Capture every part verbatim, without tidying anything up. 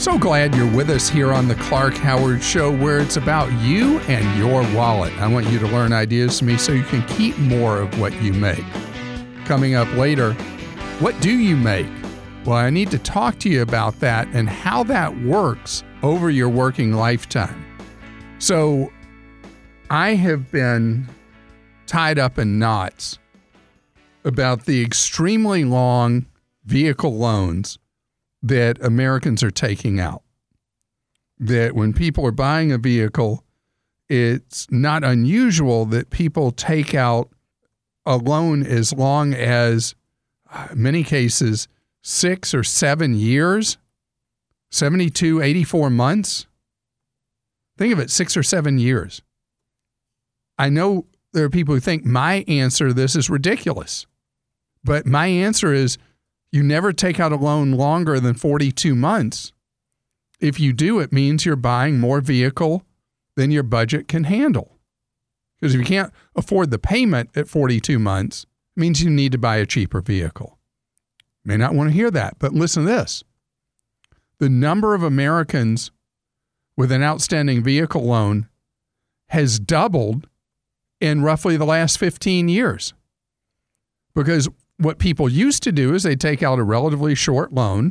So glad you're with us here on the Clark Howard Show, where it's about you and your wallet. I want you to learn ideas from me so you can keep more of what you make. Coming up later, what do you make? Well, I need to talk to you about that and how that works over your working lifetime. So I have been tied up in knots about the extremely long vehicle loans that Americans are taking out. That when people are buying a vehicle, it's not unusual that people take out a loan as long as, in many cases, six or seven years, seventy-two, eighty-four months. Think of it, six or seven years. I know there are people who think my answer to this is ridiculous, but my answer is you never take out a loan longer than forty-two months. If you do, it means you're buying more vehicle than your budget can handle. Because if you can't afford the payment at forty-two months, it means you need to buy a cheaper vehicle. You may not want to hear that, but listen to this. The number of Americans with an outstanding vehicle loan has doubled in roughly the last fifteen years. Because what people used to do is they take out a relatively short loan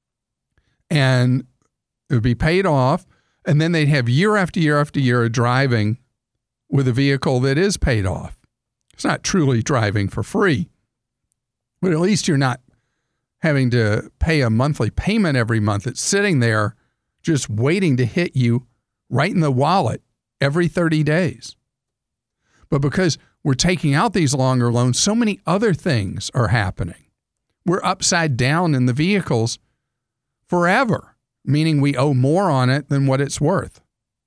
and it would be paid off, and then they'd have year after year after year of driving with a vehicle that is paid off. It's not truly driving for free, but at least you're not having to pay a monthly payment every month. It's sitting there just waiting to hit you right in the wallet every thirty days. But because we're taking out these longer loans, so many other things are happening. We're upside down in the vehicles forever, meaning we owe more on it than what it's worth.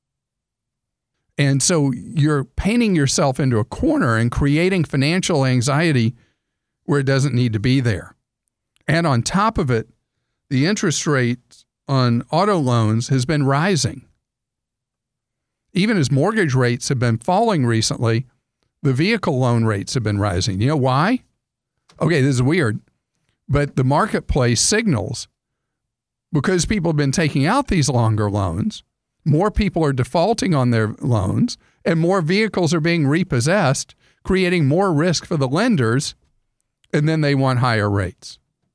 And so you're painting yourself into a corner and creating financial anxiety where it doesn't need to be there. And on top of it, the interest rate on auto loans has been rising. Even as mortgage rates have been falling recently, the vehicle loan rates have been rising. You know why? Okay, this is weird, but the marketplace signals because people have been taking out these longer loans, more people are defaulting on their loans, and more vehicles are being repossessed, creating more risk for the lenders, and then they want higher rates.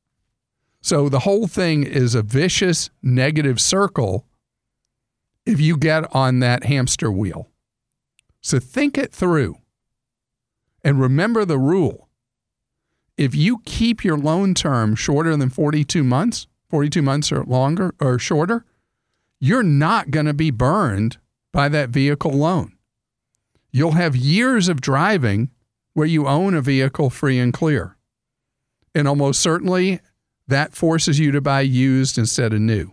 So the whole thing is a vicious negative circle if you get on that hamster wheel. So think it through. And remember the rule. If you keep your loan term shorter than forty-two months, forty-two months or longer or shorter, you're not going to be burned by that vehicle loan. You'll have years of driving where you own a vehicle free and clear. And almost certainly that forces you to buy used instead of new.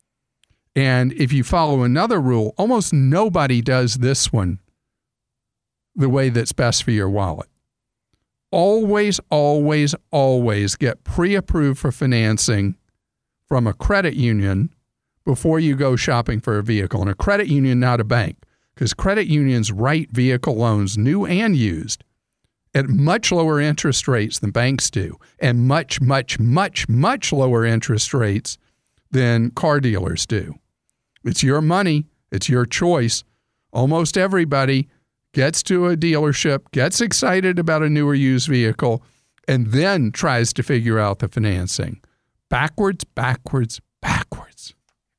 And if you follow another rule, almost nobody does this one the way that's best for your wallet. Always, always, always get pre-approved for financing from a credit union before you go shopping for a vehicle. And a credit union, not a bank, because credit unions write vehicle loans, new and used, at much lower interest rates than banks do, and much, much, much, much lower interest rates than car dealers do. It's your money. It's your choice. Almost everybody gets to a dealership, gets excited about a newer used vehicle, and then tries to figure out the financing. Backwards, backwards, backwards.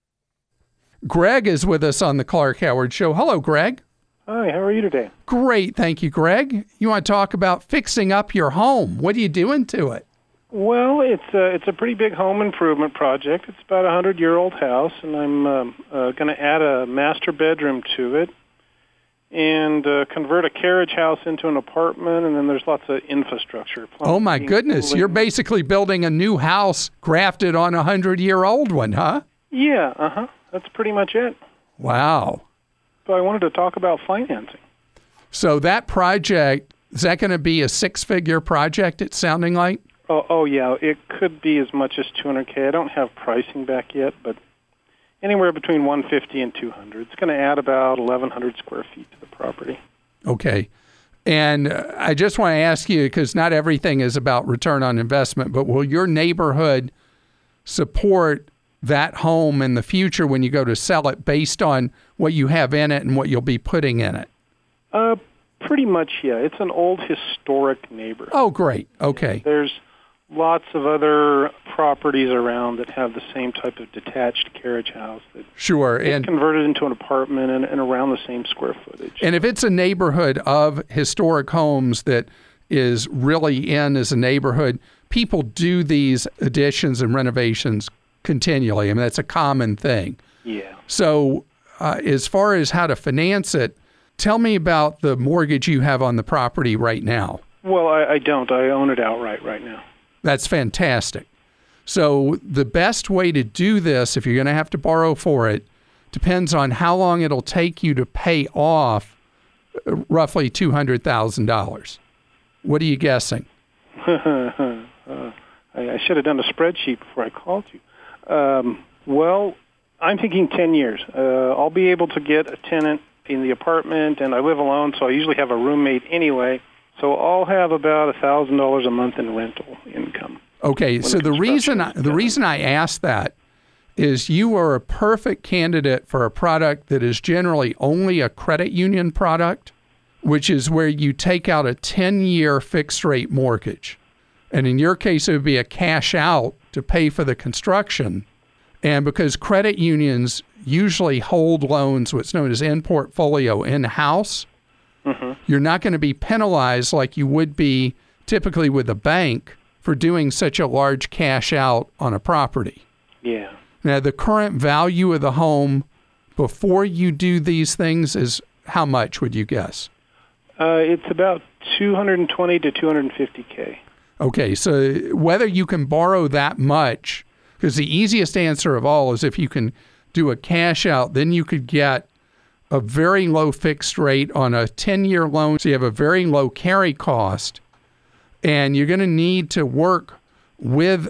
Greg is with us on the Clark Howard Show. Hello, Greg. Hi, how are you today? Great, thank you, Greg. You want to talk about fixing up your home. What are you doing to it? Well, it's a, it's a pretty big home improvement project. It's about a hundred-year-old house, and I'm um, uh, going to add a master bedroom to it and uh, convert a carriage house into an apartment, and then there's lots of infrastructure. Oh, my goodness. Cooling. You're basically building a new house grafted on a hundred-year-old one, huh? Yeah, uh-huh. That's pretty much it. Wow. So I wanted to talk about financing. So that project, is that going to be a six-figure project, it's sounding like? Oh, oh, yeah. It could be as much as two hundred K. I don't have pricing back yet, but anywhere between one hundred fifty and two hundred. It's going to add about eleven hundred square feet to the property. Okay. And I just want to ask you, because not everything is about return on investment, but will your neighborhood support that home in the future when you go to sell it based on what you have in it and what you'll be putting in it? Uh, pretty much, yeah. It's an old historic neighborhood. Oh, great. Okay. There's lots of other properties around that have the same type of detached carriage house that sure, and converted into an apartment and, and around the same square footage. And if it's a neighborhood of historic homes that is really in as a neighborhood, people do these additions and renovations continually. I mean, that's a common thing. Yeah. So uh, as far as how to finance it, tell me about the mortgage you have on the property right now. Well, I, I don't. I own it outright right now. That's fantastic. So the best way to do this, if you're going to have to borrow for it, depends on how long it'll take you to pay off roughly two hundred thousand dollars. What are you guessing? uh, I, I should have done a spreadsheet before I called you. Um, well, I'm thinking ten years. Uh, I'll be able to get a tenant in the apartment, and I live alone, so I usually have a roommate anyway. So I'll have about one thousand dollars a month in rental income. Okay, so the reason I, the reason I asked that is you are a perfect candidate for a product that is generally only a credit union product, which is where you take out a ten-year fixed-rate mortgage. And in your case, it would be a cash out to pay for the construction. And because credit unions usually hold loans, what's known as in portfolio, in-house, mm-hmm. you're not going to be penalized like you would be typically with a bank for doing such a large cash out on a property. Yeah. Now, the current value of the home before you do these things is how much, would you guess? Uh, it's about two hundred twenty to two hundred fifty K. Okay, so whether you can borrow that much, because the easiest answer of all is if you can do a cash out, then you could get a very low fixed rate on a ten-year loan, so you have a very low carry cost, and you're going to need to work with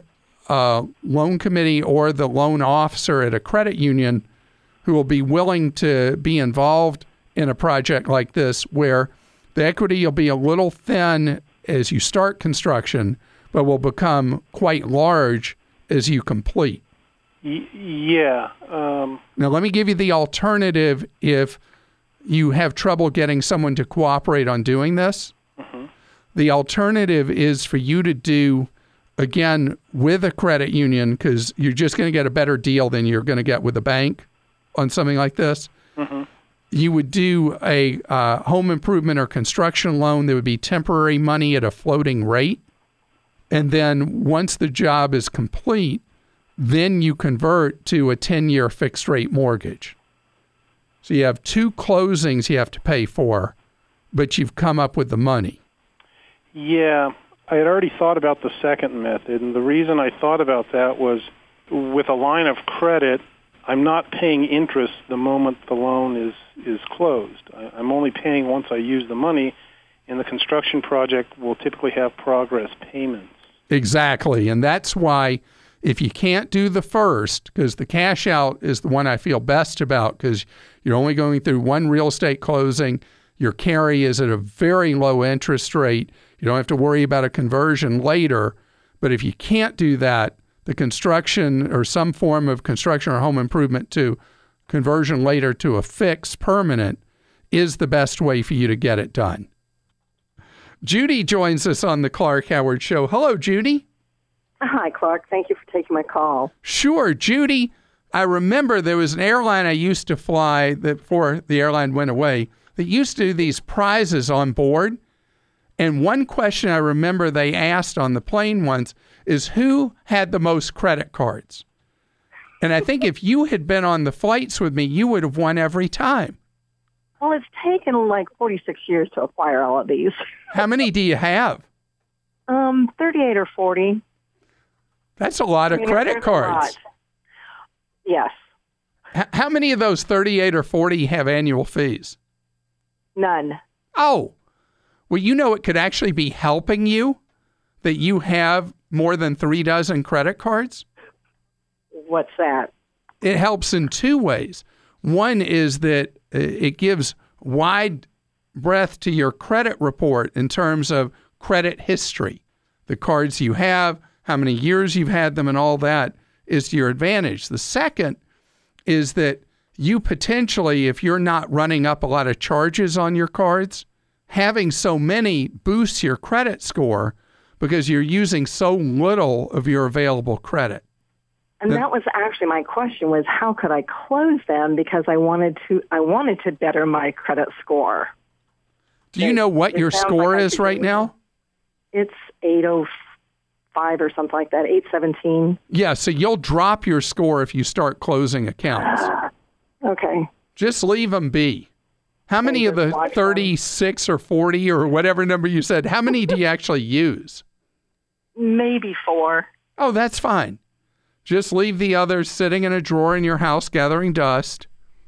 a loan committee or the loan officer at a credit union who will be willing to be involved in a project like this where the equity will be a little thin as you start construction, but will become quite large as you complete. Y- yeah. Um, now, let me give you the alternative if you have trouble getting someone to cooperate on doing this. Mm-hmm. The alternative is for you to do, again, with a credit union, because you're just going to get a better deal than you're going to get with a bank on something like this. Mm-hmm. You would do a uh, home improvement or construction loan. There would be temporary money at a floating rate. And then once the job is complete, then you convert to a ten-year fixed-rate mortgage. So you have two closings you have to pay for, but you've come up with the money. Yeah, I had already thought about the second method, and the reason I thought about that was with a line of credit, I'm not paying interest the moment the loan is, is closed. I, I'm only paying once I use the money, and the construction project will typically have progress payments. Exactly, and that's why if you can't do the first, because the cash out is the one I feel best about because you're only going through one real estate closing, your carry is at a very low interest rate, you don't have to worry about a conversion later, but if you can't do that, the construction or some form of construction or home improvement to conversion later to a fixed permanent is the best way for you to get it done. Judy joins us on the Clark Howard Show. Hello, Judy. Hi, Clark. Thank you for taking my call. Sure. Judy, I remember there was an airline I used to fly that before the airline went away that used to do these prizes on board. And one question I remember they asked on the plane once is who had the most credit cards? And I think if you had been on the flights with me, you would have won every time. Well, it's taken like forty-six years to acquire all of these. How many do you have? Um, thirty-eight or forty. That's a lot of I mean, credit cards. Yes. H- how many of those thirty-eight or forty have annual fees? None. Oh, well, you know it could actually be helping you that you have more than three dozen credit cards? What's that? It helps in two ways. One is that it gives wide breadth to your credit report in terms of credit history. The cards you have, how many years you've had them, and all that is to your advantage. The second is that you potentially, if you're not running up a lot of charges on your cards, having so many boosts your credit score because you're using so little of your available credit. And that was actually my question, was how could I close them, because I wanted to I wanted to better my credit score. Do you it, know what your score like is right now? It's eight oh five or something like that, eight seventeen. Yeah, so you'll drop your score if you start closing accounts. Okay. Just leave them be. How many of the thirty-six or forty or whatever number you said, how many do you actually use? Maybe four. Oh, that's fine. Just leave the others sitting in a drawer in your house gathering dust,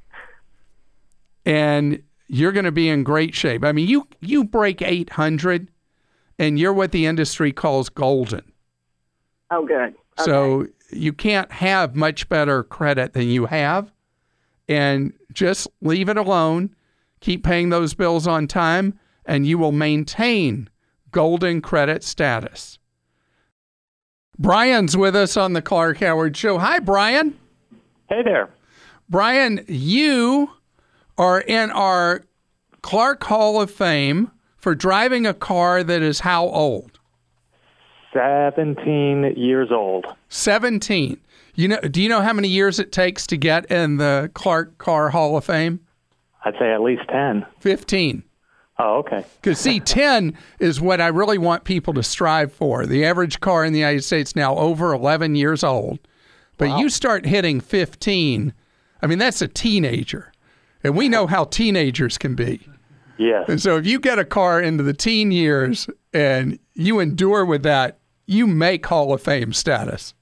and you're going to be in great shape. I mean, you, you break eight hundred, and you're what the industry calls golden. Oh, good. Okay. So you can't have much better credit than you have, and just leave it alone. Keep paying those bills on time, and you will maintain golden credit status. Brian's with us on the Clark Howard Show. Hi, Brian. Hey there. Brian, you are in our Clark Hall of Fame for driving a car that is how old? seventeen years old. seventeen. You know, do you know how many years it takes to get in the Clark Car Hall of Fame? I'd say at least ten. fifteen. Oh, okay. Because, see, ten is what I really want people to strive for. The average car in the United States now over eleven years old. But wow. You start hitting fifteen, I mean, that's a teenager. And we know how teenagers can be. Yes. And so if you get a car into the teen years and you endure with that, you make Hall of Fame status.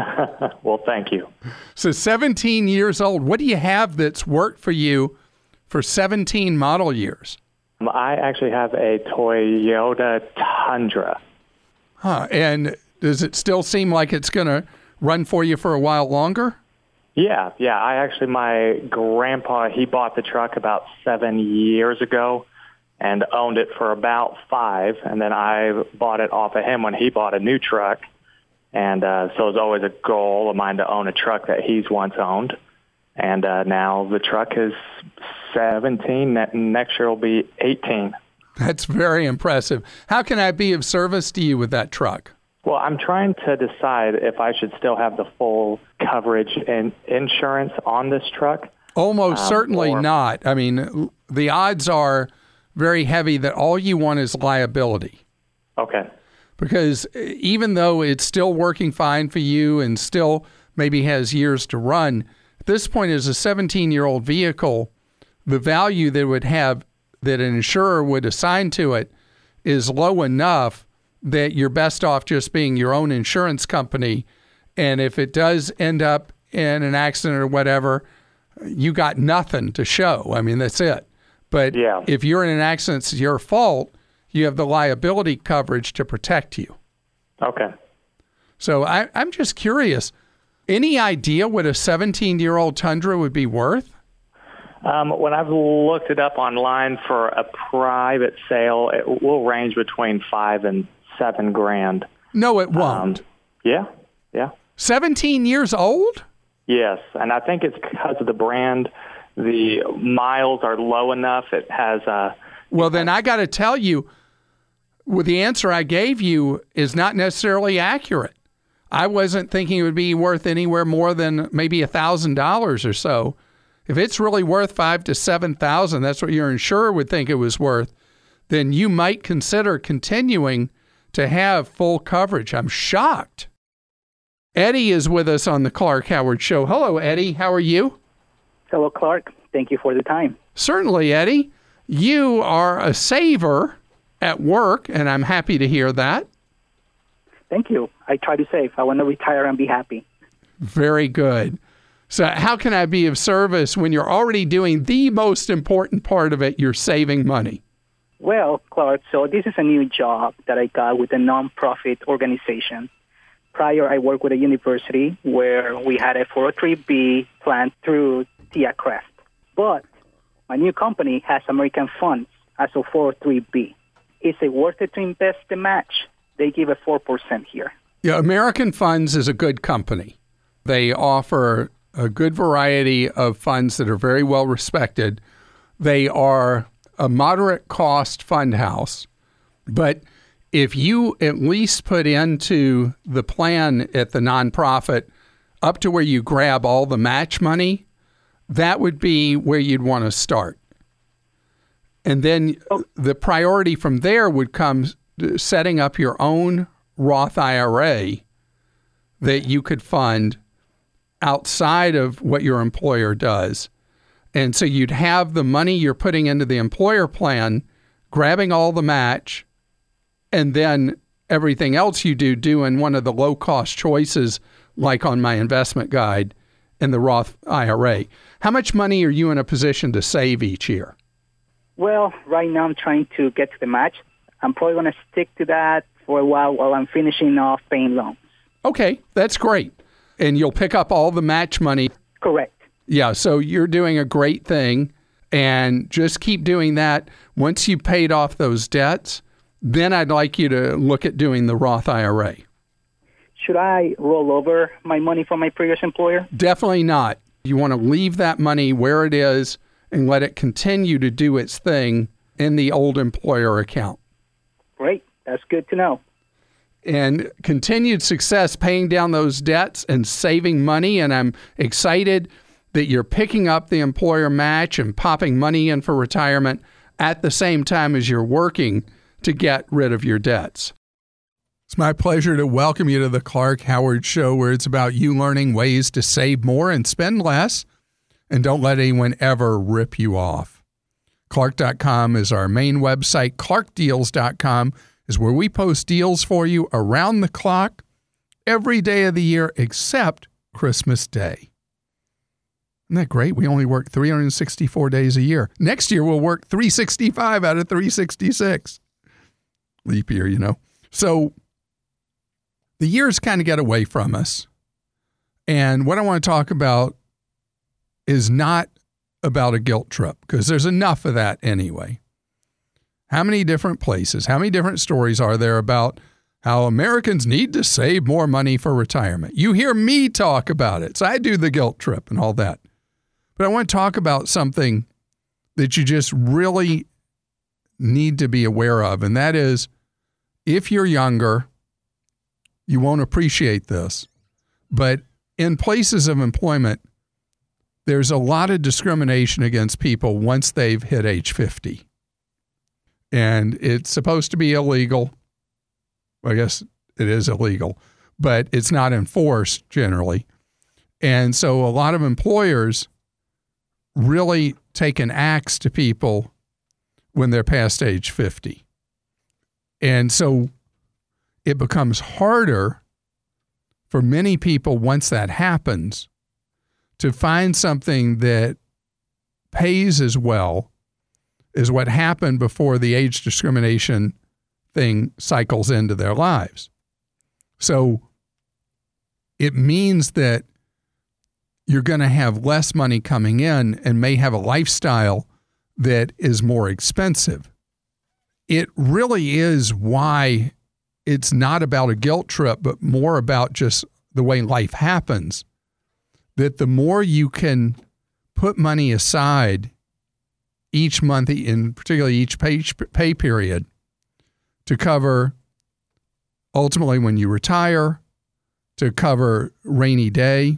Well, thank you. So seventeen years old, what do you have that's worked for you for seventeen model years? I actually have a Toyota Tundra. Huh. And does it still seem like it's going to run for you for a while longer? Yeah, yeah. I actually, my grandpa, he bought the truck about seven years ago and owned it for about five. And then I bought it off of him when he bought a new truck. And uh, so it's always a goal of mine to own a truck that he's once owned. And uh, now the truck is seventeen. Next year will be eighteen. That's very impressive. How can I be of service to you with that truck? Well, I'm trying to decide if I should still have the full coverage and insurance on this truck. Almost um, certainly or, not. I mean, the odds are very heavy that all you want is liability. Okay. Because even though it's still working fine for you and still maybe has years to run, at this point, as a seventeen-year-old vehicle, the value that it would have, that an insurer would assign to it, is low enough that you're best off just being your own insurance company. And if it does end up in an accident or whatever, you got nothing to show. I mean, that's it. But yeah. If you're in an accident, it's your fault, you have the liability coverage to protect you. Okay. So I, I'm just curious. Any idea what a seventeen-year-old Tundra would be worth? Um, when I've looked it up online for a private sale, it will range between five and seven grand. No, it won't. Um, yeah, yeah. seventeen years old? Yes, and I think it's because of the brand. The miles are low enough. It has a... Well, then I got to tell you, well, the answer I gave you is not necessarily accurate. I wasn't thinking it would be worth anywhere more than maybe a thousand dollars or so. If it's really worth five to seven thousand, that's what your insurer would think it was worth. Then you might consider continuing to have full coverage. I'm shocked. Eddie is with us on the Clark Howard Show. Hello, Eddie. How are you? Hello, Clark. Thank you for the time. Certainly, Eddie. You are a saver at work, and I'm happy to hear that. Thank you. I try to save. I want to retire and be happy. Very good. So how can I be of service when you're already doing the most important part of it, you're saving money? Well, Clark, so this is a new job that I got with a nonprofit organization. Prior, I worked with a university where we had a four oh three B plan through TIAA-CREF. But my new company has American funds as a four oh three B. Is it worth it to invest the match? They give a four percent here. Yeah, American Funds is a good company. They offer a good variety of funds that are very well respected. They are a moderate cost fund house, but if you at least put into the plan at the nonprofit up to where you grab all the match money, that would be where you'd want to start. And then oh. the priority from there would come setting up your own Roth I R A that you could fund outside of what your employer does. And so you'd have the money you're putting into the employer plan, grabbing all the match, and then everything else you do, doing one of the low-cost choices, like on my investment guide in the Roth I R A. How much money are you in a position to save each year? Well, right now I'm trying to get to the match. I'm probably going to stick to that for a while while I'm finishing off paying loans. Okay, that's great. And you'll pick up all the match money. Correct. Yeah, so you're doing a great thing, and just keep doing that. Once you've paid off those debts, then I'd like you to look at doing the Roth I R A. Should I roll over my money from my previous employer? Definitely not. You want to leave that money where it is and let it continue to do its thing in the old employer account. Great. That's good to know. And continued success paying down those debts and saving money. And I'm excited that you're picking up the employer match and popping money in for retirement at the same time as you're working to get rid of your debts. It's my pleasure to welcome you to the Clark Howard Show, where it's about you learning ways to save more and spend less, and don't let anyone ever rip you off. Clark dot com is our main website. Clark Deals dot com is where we post deals for you around the clock every day of the year except Christmas Day. Isn't that great? We only work three hundred sixty-four days a year. Next year, we'll work three hundred sixty-five out of three hundred sixty-six. Leap year, you know. So the years kind of get away from us. And what I want to talk about is not about a guilt trip, because there's enough of that anyway. How many different places, how many different stories are there about how Americans need to save more money for retirement? You hear me talk about it, so I do the guilt trip and all that. But I want to talk about something that you just really need to be aware of, and that is, if you're younger, you won't appreciate this, but in places of employment, there's a lot of discrimination against people once they've hit age fifty. And it's supposed to be illegal. Well, I guess it is illegal, but it's not enforced generally. And so a lot of employers really take an axe to people when they're past age fifty. And so it becomes harder for many people once that happens to find something that pays as well as what happened before the age discrimination thing cycles into their lives. So it means that you're going to have less money coming in and may have a lifestyle that is more expensive. It really is why it's not about a guilt trip, but more about just the way life happens. That the more you can put money aside each month, in particularly each pay, pay period, to cover ultimately when you retire, to cover rainy day,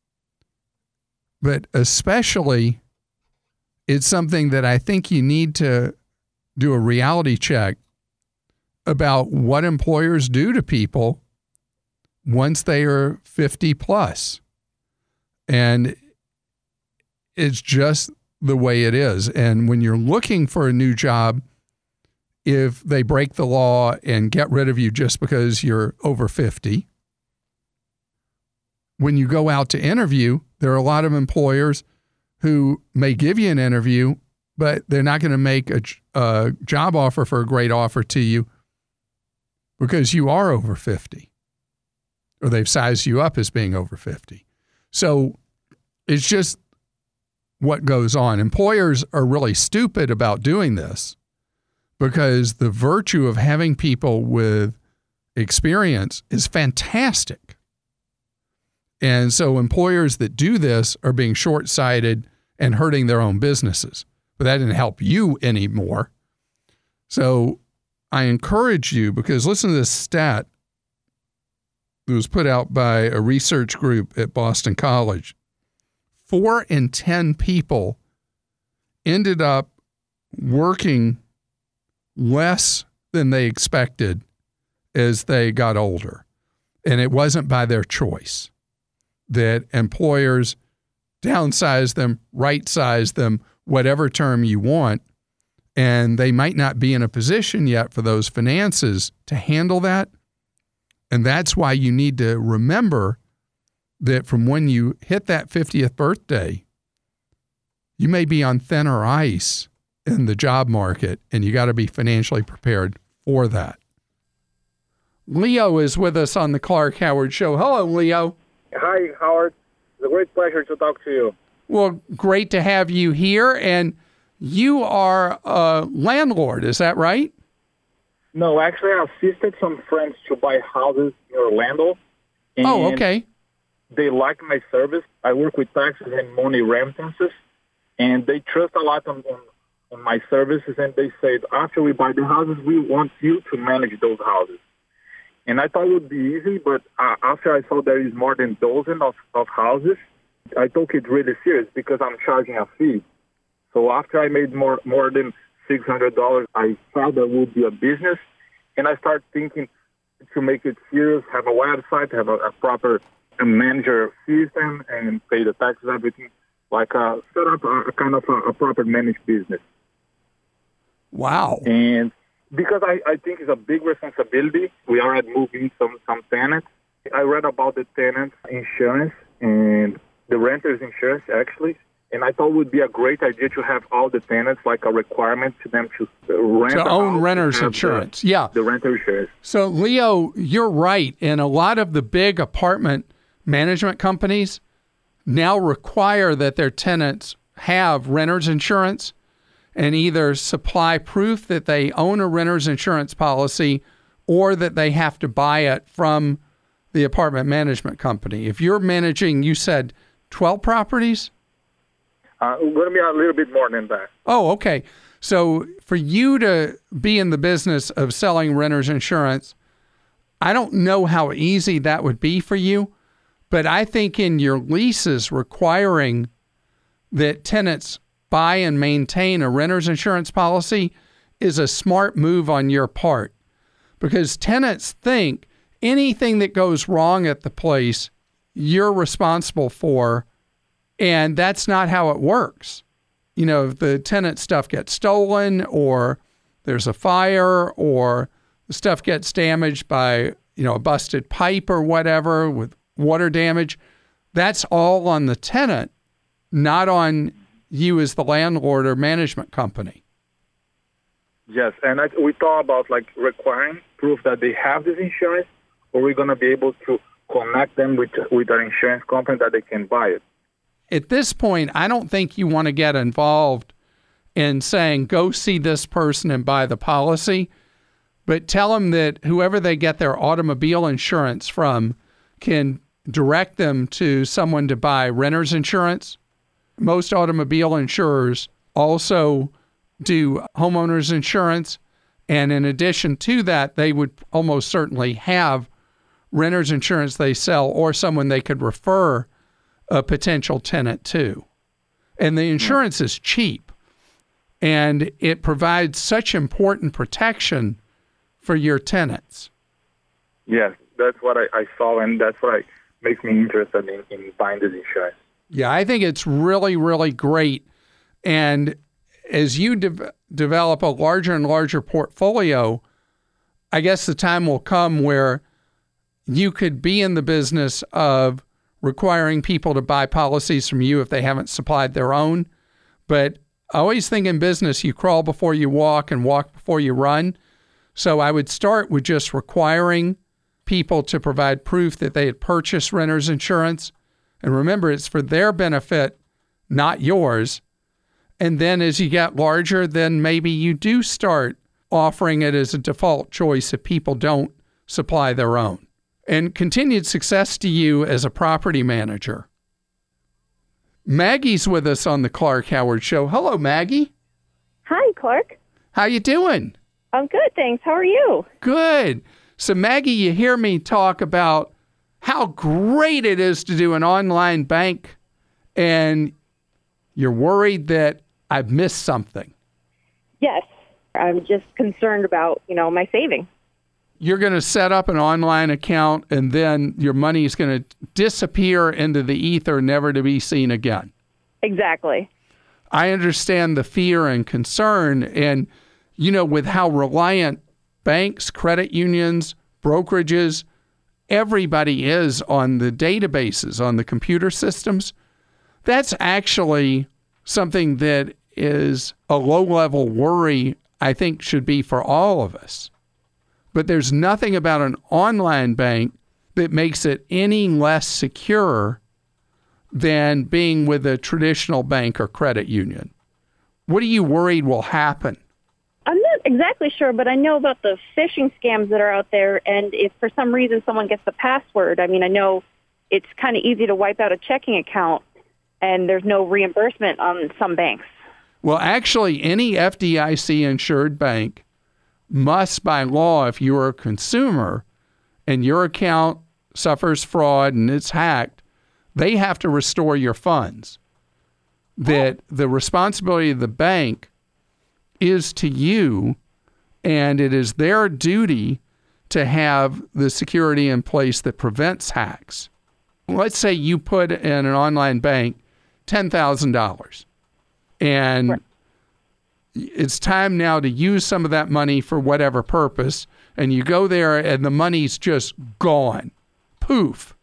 but especially it's something that I think you need to do a reality check about what employers do to people once they are fifty plus. And it's just the way it is. And when you're looking for a new job, if they break the law and get rid of you just because you're over fifty, when you go out to interview, there are a lot of employers who may give you an interview, but they're not going to make a, a job offer for a great offer to you because you are over fifty, or they've sized you up as being over fifty. So it's just what goes on. Employers are really stupid about doing this because the virtue of having people with experience is fantastic. And so employers that do this are being short-sighted and hurting their own businesses. But that didn't help you anymore. So I encourage you, because listen to this stat that was put out by a research group at Boston College. Four in ten people ended up working less than they expected as they got older. And it wasn't by their choice. That employers downsize them, right-size them, whatever term you want, and they might not be in a position yet for those finances to handle that. And that's why you need to remember that from when you hit that fiftieth birthday, you may be on thinner ice in the job market, and you got to be financially prepared for that. Leo is with us on the Clark Howard Show. Hello, Leo. Hi, Howard. It's a great pleasure to talk to you. Well, great to have you here. And you are a landlord, is that right? No, actually, I assisted some friends to buy houses in Orlando. And oh, okay. They like my service. I work with taxes and money remittances, and they trust a lot on, on, on my services, and they said, after we buy the houses, we want you to manage those houses. And I thought it would be easy, but uh, after I saw there is more than a dozen of, of houses, I took it really serious because I'm charging a fee. So after I made more more than six hundred dollars, I thought that would be a business, and I started thinking to make it serious, have a website, have a, a proper a manager system, and pay the taxes, everything, like uh, set up a, a kind of a, a proper managed business. Wow. And because I, I think it's a big responsibility. We are at moving some, some tenants. I read about the tenants insurance and the renters insurance, actually. And I thought it would be a great idea to have all the tenants, like a requirement to them to rent. To own renter's insurance, the, yeah. The renter insurance. So, Leo, you're right. And a lot of the big apartment management companies now require that their tenants have renter's insurance and either supply proof that they own a renter's insurance policy or that they have to buy it from the apartment management company. If you're managing, you said twelve properties? Uh, it's going to be a little bit more than that. Oh, okay. So for you to be in the business of selling renter's insurance, I don't know how easy that would be for you, but I think in your leases requiring that tenants buy and maintain a renter's insurance policy is a smart move on your part, because tenants think anything that goes wrong at the place, you're responsible for, and that's not how it works. You know, if the tenant stuff gets stolen or there's a fire or the stuff gets damaged by, you know, a busted pipe or whatever with water damage, that's all on the tenant, not on you as the landlord or management company. Yes, and I, we thought about like requiring proof that they have this insurance, or we're going to be able to connect them with with an insurance company that they can buy it. At this point, I don't think you want to get involved in saying, go see this person and buy the policy, but tell them that whoever they get their automobile insurance from can direct them to someone to buy renter's insurance. Most automobile insurers also do homeowners insurance. And in addition to that, they would almost certainly have renter's insurance they sell or someone they could refer a potential tenant to. And the insurance is cheap, and it provides such important protection for your tenants. Yes, that's what I, I saw, and that's what I, makes me interested in, in buying this insurance. Yeah, I think it's really, really great. And as you de- develop a larger and larger portfolio, I guess the time will come where you could be in the business of requiring people to buy policies from you if they haven't supplied their own. But I always think in business, you crawl before you walk and walk before you run. So I would start with just requiring people to provide proof that they had purchased renter's insurance. And remember, it's for their benefit, not yours. And then as you get larger, then maybe you do start offering it as a default choice if people don't supply their own. and continued success to you as a property manager. Maggie's with us on the Clark Howard Show. Hello, Maggie. Hi, Clark. How you doing? I'm good, thanks. How are you? Good. So, Maggie, you hear me talk about how great it is to do an online bank, and you're worried that I've missed something. Yes. I'm just concerned about, you know, my savings. You're going to set up an online account, and then your money is going to disappear into the ether, never to be seen again. Exactly. I understand the fear and concern, and, you know, with how reliant banks, credit unions, brokerages, everybody is on the databases, on the computer systems, that's actually something that is a low-level worry, I think, should be for all of us. But there's nothing about an online bank that makes it any less secure than being with a traditional bank or credit union. What are you worried will happen? I'm not exactly sure, but I know about the phishing scams that are out there, and if for some reason someone gets the password, I mean, I know it's kind of easy to wipe out a checking account, and there's no reimbursement on some banks. Well, actually, any F D I C-insured bank must, by law, if you're a consumer and your account suffers fraud and it's hacked, they have to restore your funds. That the responsibility of the bank is to you, and it is their duty to have the security in place that prevents hacks. Let's say you put in an online bank ten thousand dollars, and right. It's time now to use some of that money for whatever purpose, and you go there and the money's just gone. Poof.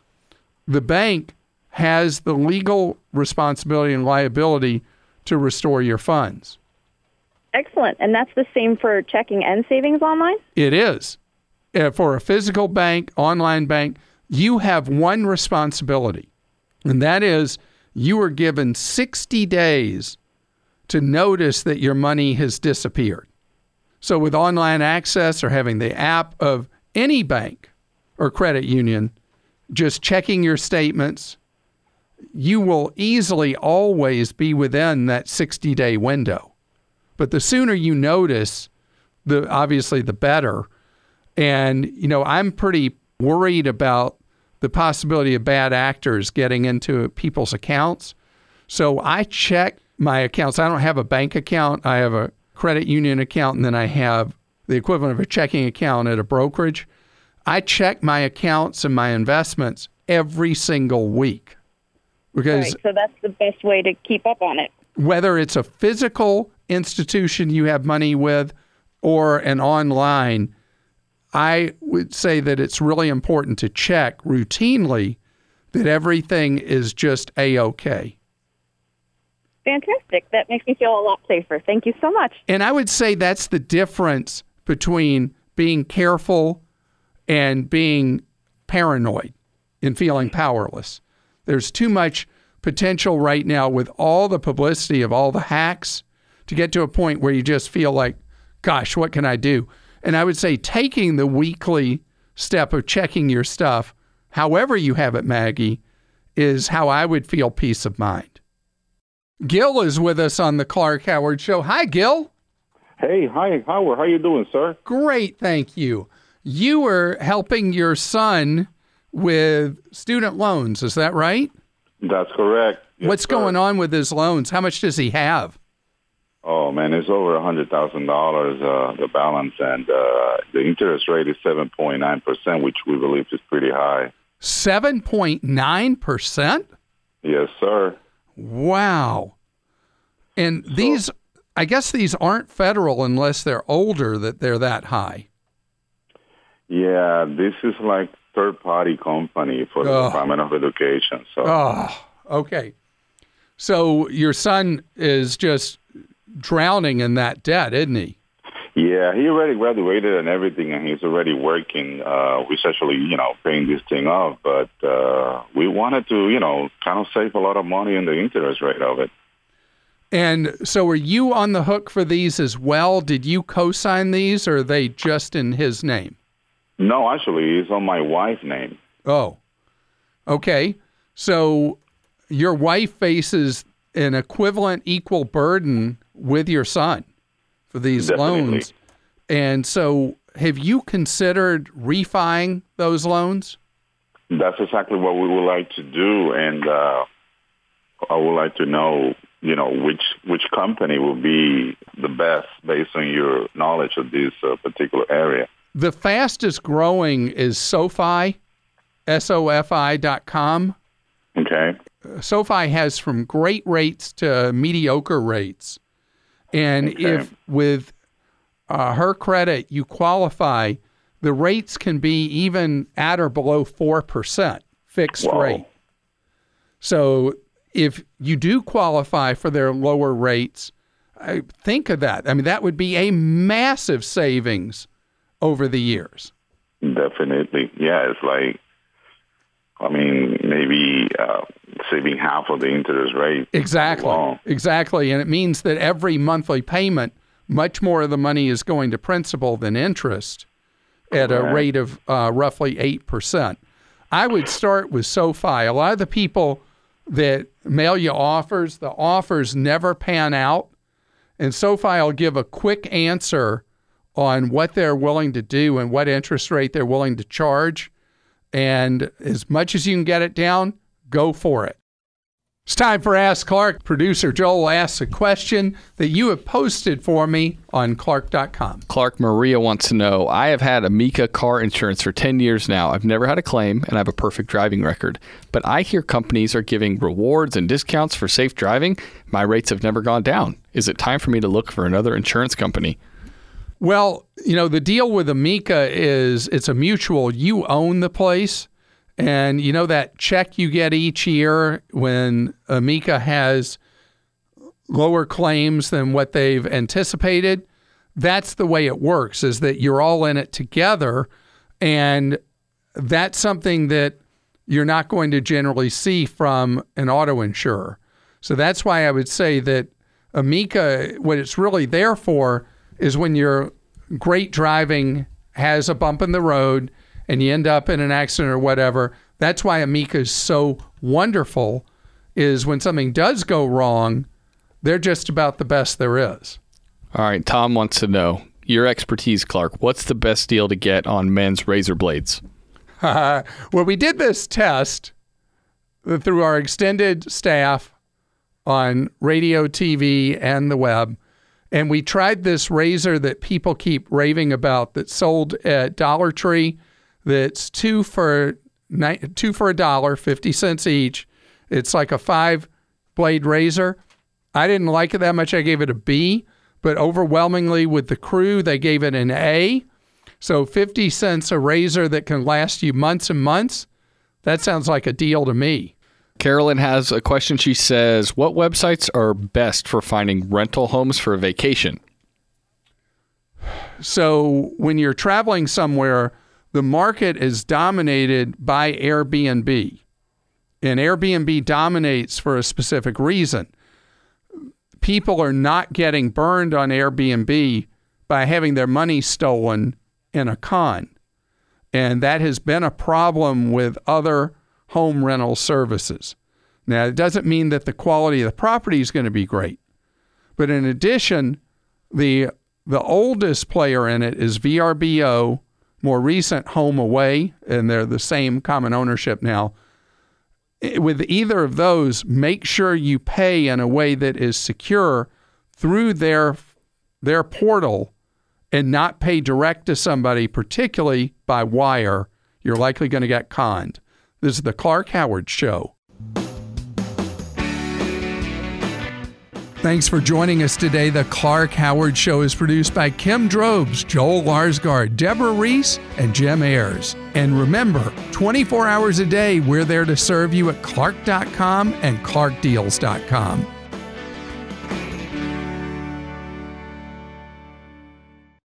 The bank has the legal responsibility and liability to restore your funds. Excellent. And that's the same for checking and savings online? It is. Uh, for a physical bank, online bank, you have one responsibility, and that is you are given sixty days to notice that your money has disappeared. So with online access or having the app of any bank or credit union, just checking your statements, you will easily always be within that sixty-day window. But the sooner you notice, the obviously the better. And, you know, I'm pretty worried about the possibility of bad actors getting into people's accounts. So I check my accounts. I don't have a bank account. I have a credit union account, and then I have the equivalent of a checking account at a brokerage. I check my accounts and my investments every single week. Because right, so that's the best way to keep up on it. Whether it's a physical institution you have money with or an online, I would say that it's really important to check routinely that everything is just A-okay. Fantastic. That makes me feel a lot safer. Thank you so much. And I would say that's the difference between being careful and being paranoid and feeling powerless. There's too much potential right now with all the publicity of all the hacks to get to a point where you just feel like, gosh, what can I do? And I would say taking the weekly step of checking your stuff, however you have it, Maggie, is how I would feel peace of mind. Gil is with us on the Clark Howard Show. Hi, Gil. Hey, hi, Howard. How you doing, sir? Great, thank you. You were helping your son with student loans, is that right? That's correct. Yes, What's sir. going on with his loans? How much does he have? Oh, man, it's over one hundred thousand dollars, uh, the balance, and uh, the interest rate is seven point nine percent, which we believe is pretty high. seven point nine percent? Yes, sir. Wow. And So, these, I guess these aren't federal unless they're older that they're that high. Yeah, this is like third-party company for the Oh. Department of Education. So, Oh, okay. So your son is just drowning in that debt, isn't he? yeah, he already graduated and everything, and he's already working. Uh, we're actually, you know, paying this thing off, but uh, we wanted to, you know, kind of save a lot of money in the interest rate of it. And so are you on the hook for these as well? Did you co-sign these, or are they just in his name? No, actually, it's on my wife's name. Oh, okay. So your wife faces an equivalent, equal burden with your son for these Definitely. loans. And so have you considered refining those loans? That's exactly what we would like to do, and uh, I would like to know, you know, which which company will be the best based on your knowledge of this uh, particular area. The fastest growing is SoFi, S O F I dot com. Okay. SoFi has from great rates to mediocre rates. And Okay. if with uh, her credit you qualify, the rates can be even at or below four percent fixed Wow. rate. So if you do qualify for their lower rates, I think of that. I mean, that would be a massive savings over the years. Definitely. Yeah, it's like, I mean, maybe uh, saving half of the interest rate. Exactly. Wow. Exactly. And it means that every monthly payment, much more of the money is going to principal than interest at a Correct. rate of uh, roughly eight percent. I would start with SoFi. A lot of the people that mail you offers, the offers never pan out. And SoFi will give a quick answer on what they're willing to do and what interest rate they're willing to charge. And as much as you can get it down, go for it. It's time for Ask Clark. Producer Joel asks a question that you have posted for me on Clark dot com. Clark, Maria wants to know, I have had Amica car insurance for ten years now. I've never had a claim, and I have a perfect driving record. But I hear companies are giving rewards and discounts for safe driving. My rates have never gone down. Is it time for me to look for another insurance company? Well, you know, the deal with Amica is it's a mutual. You own the place. And you know that check you get each year when Amica has lower claims than what they've anticipated? That's the way it works, is that you're all in it together. And that's something that you're not going to generally see from an auto insurer. So that's why I would say that Amica, what it's really there for is when your great driving has a bump in the road and you end up in an accident or whatever. That's why Amica is so wonderful, is when something does go wrong, they're just about the best there is. All right, Tom wants to know, your expertise, Clark, what's the best deal to get on men's razor blades? Uh, well, we did this test through our extended staff on radio, T V, and the web, and we tried this razor that people keep raving about that's sold at Dollar Tree. That's two for two for a dollar, fifty cents each. It's like a five-blade razor. I didn't like it that much. I gave it a B, but overwhelmingly with the crew, they gave it an A. So fifty cents a razor that can last you months and months. That sounds like a deal to me. Carolyn has a question. She says, what websites are best for finding rental homes for a vacation? So when you're traveling somewhere, the market is dominated by Airbnb. And Airbnb dominates for a specific reason. People are not getting burned on Airbnb by having their money stolen in a con. And that has been a problem with other home rental services. Now, it doesn't mean that the quality of the property is going to be great. But in addition, the the oldest player in it is V R B O, more recent HomeAway, and they're the same common ownership now. With either of those, make sure you pay in a way that is secure through their their portal and not pay direct to somebody, particularly by wire. You're likely going to get conned. This is the Clark Howard Show. Thanks for joining us today. The Clark Howard Show is produced by Kim Drobes, Joel Larsgaard, Deborah Reese, and Jim Ayers. And remember, twenty-four hours a day, we're there to serve you at Clark dot com and Clark Deals dot com.